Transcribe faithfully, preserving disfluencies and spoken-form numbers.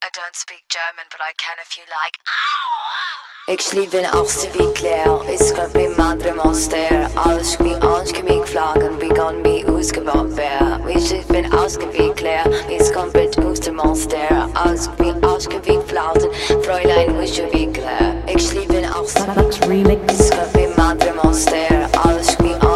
I don't speak German, but I can if you like. Ik sliep in achtste wie Claire, ich kann mit Madre Monster. Alles wie Ange mich flagen, wie kann mich ausgebaut werden. Ich bin ausgewickelt, Claire, ich kann mit aus dem Monster. Alles wie ausgewickelt flauten, Fräulein, ich wie Claire. Ich sliep in achtste wie Claire, ich kann mit Madre Monster. Alles wie Ange